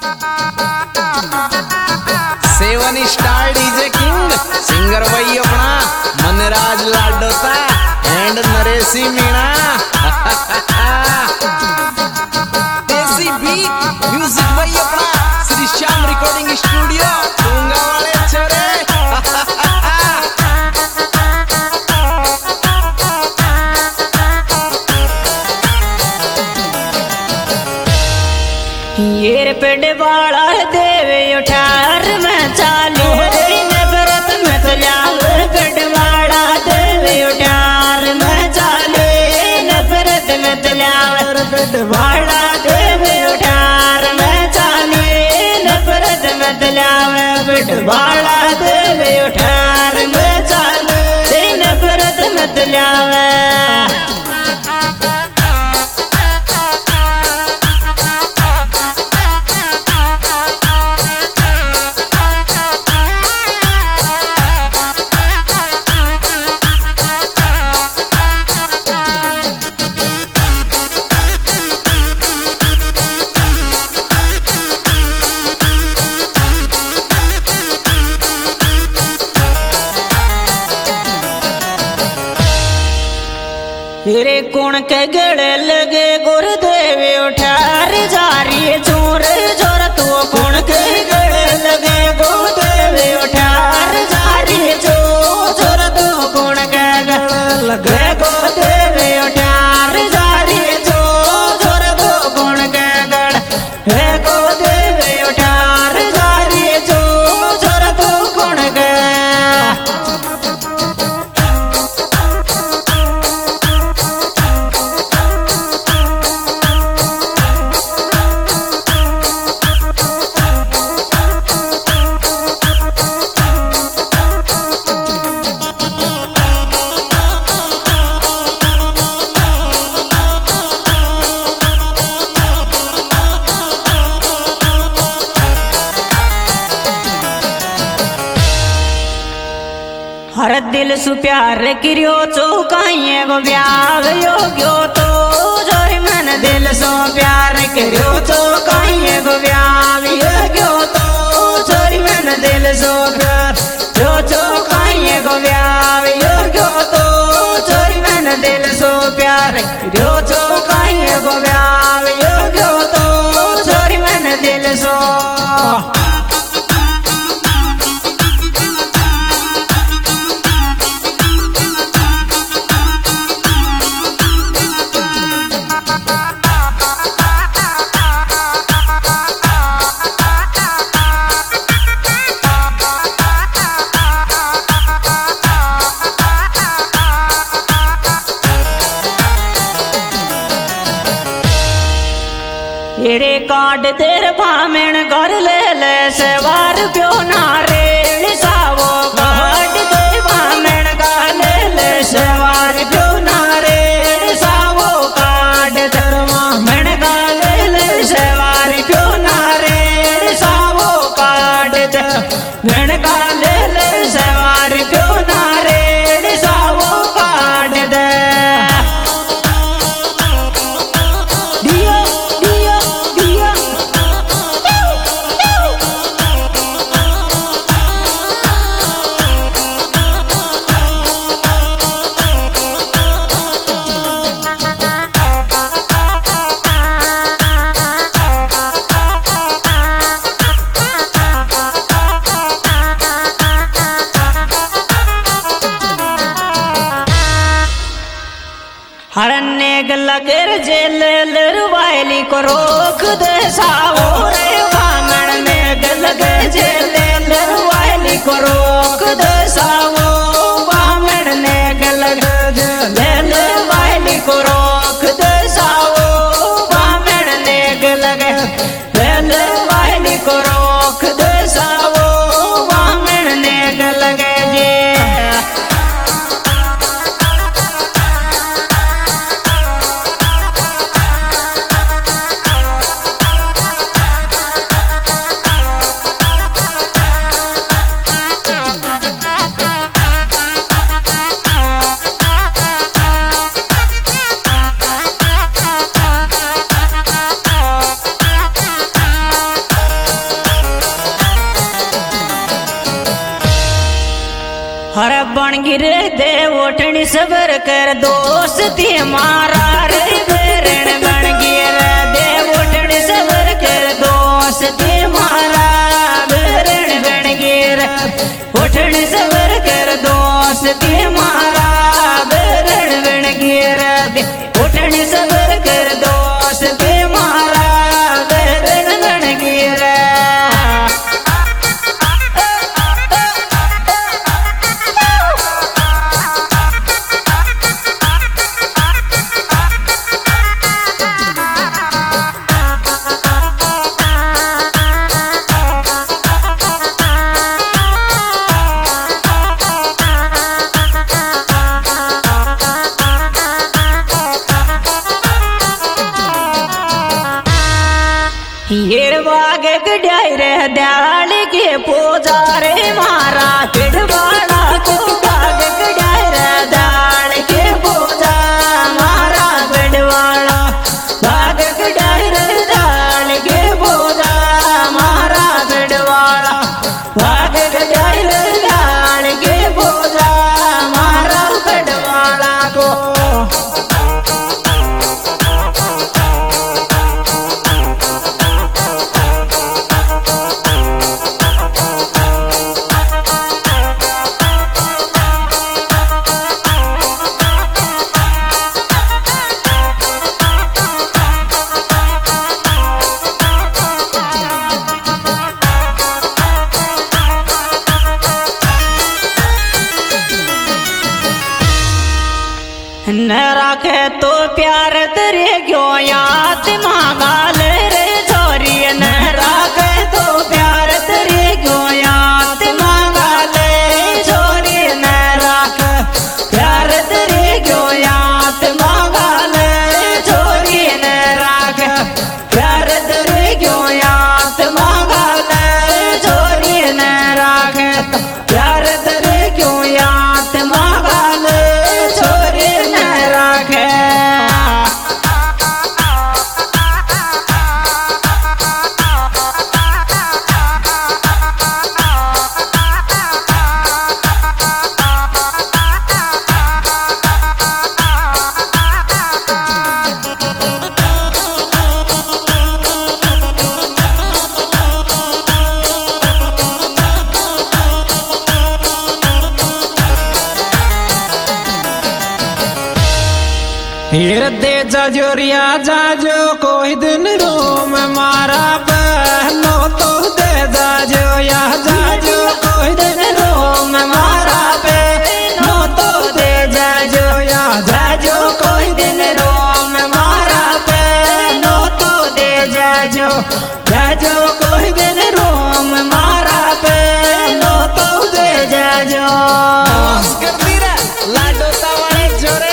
7 star DJ king singer भाई अपना Manraj Ladosa and Nareshi Meena Desi beat music भाई अपना श्री श्याम रिकॉर्डिंग स्टूडियो डूंगा वाले छोरे। ये पेड़ वाला देवे उठार में चालू तेरी नफरत में तो जाल पेड़ वाला देवे उठार में चालू नफरत में तो जाल पेड़ वाला देवे उठार में चालू नफरत में तो जाल पेड़ वाला देवे उठार में चालू तेरी नफरत में तो जाल। रे कौन के गड़े लगे गुरुदेव उठार जा रही चोर चोर तू कौन के गड़े लगे गुरुदेव उठार जा रही चोर तू कौन के गड़े लगे गुरुदेव उठार जा रही चोर तू कौन के गड़े गुरुदेव उठार जा रही चोर तू कौन के। हर दिल सु प्यार किरियो चौकाइए गो ब्याह योग्यो तो जोरी मन दिल सो प्यार किरियो चौकाइए गो ब्याह योग्यो तो जोरी मन दिल सो प्यार जो चौकाइए गो ब्याह योग्यो तो जोरी मन दिल सो प्यार किरियो चौकाइए गो ब्याह योग्यो तो जोरी मन दिल सो। रे काट तेरे भामेण घर ले सवार प्यो नारे सावो काट तेरे भामेण घर ले सवार प्यो नारे सावो काट तेरे भामेण घर ले सवार प्यो नारे सावो काट तेरे भामेण घर ले सवार प्यो नारे सावो काट दे। हरने लगेर जेल लरवायली को रोक दे सावो रे वामन ने लगे जेल लरवायली को रोक दे सावो वामन ने लगे जेल लरवायली को रोक दे सावो वामन ने लगे जेल लरवायली को रोक दे सावो वामन ने लगे जे। हर बन गिरे दे उठनी सबर कर दोस्ती मारा रे बेरण बन गिरे दे उठनी सबर कर दोस्ती मारा बेरण बन गिरे उठनी सबर कर दोस्ती मारा बेरण बन गिरे उठनी सबर कर दोस्ती मारा बेरण बन गिरे हीर बाग गड्याई रे दयाल के पूजा रे मारा पिड़वाड़ा को बाग गड्याई रे दयाल के पूजा मारा पिड़वाड़ा बाग गड्याई रे दयाल के पूजा मारा पिड़वाड़ा बाग गड्याई रे दयाल के पूजा मारा पिड़वाड़ा को न राखे तो प्यार तेरे क्यों याद मांगा ले रे छोरी न राखे तो प्यार तेरे क्यों याद मांगा ले छोरी न राख प्यार तेरे क्यों याद मांगा ले छोरी न राख प्यार तेरे क्यों याद मांगा ले छोरी न राख प्यार तेरे क्यों याद मांगा ले छोरी न राखे दे जाजोरिया जाजो कोई दिन रोम मारा बहनो तो दे जाजो या जाजो कोई दिन रोम मारा बहनो तो दे जाजो या जाजो कोई दिन रोम मारा बहनो तो दे जाजो जाजो कोई दिन रोम मारा बहनो तो दे जाजो नमस्कार मेरा लाडो सावाड़े जोरे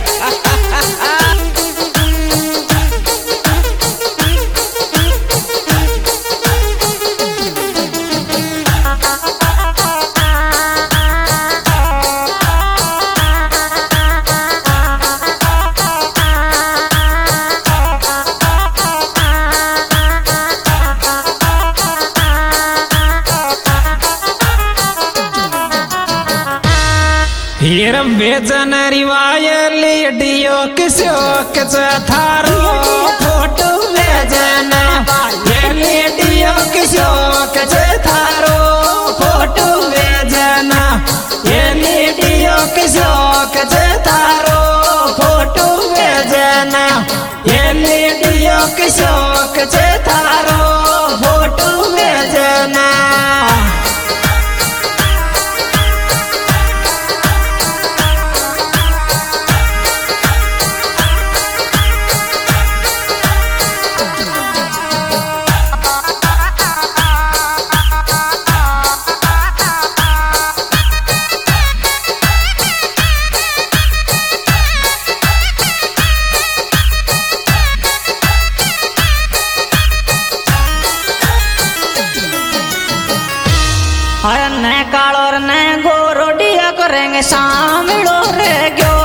हिरम बेजन रिवायली डियो किस्योक थारो फोटो बेजन ये डियो किस्योक थारो फोटो बेजन ये डियो किस्योक थारो फोटो बेजन ये डियो किस्योक थारो फोटो बेजन कालो ने गोरो डिया करेंगे शामिलो रे गयो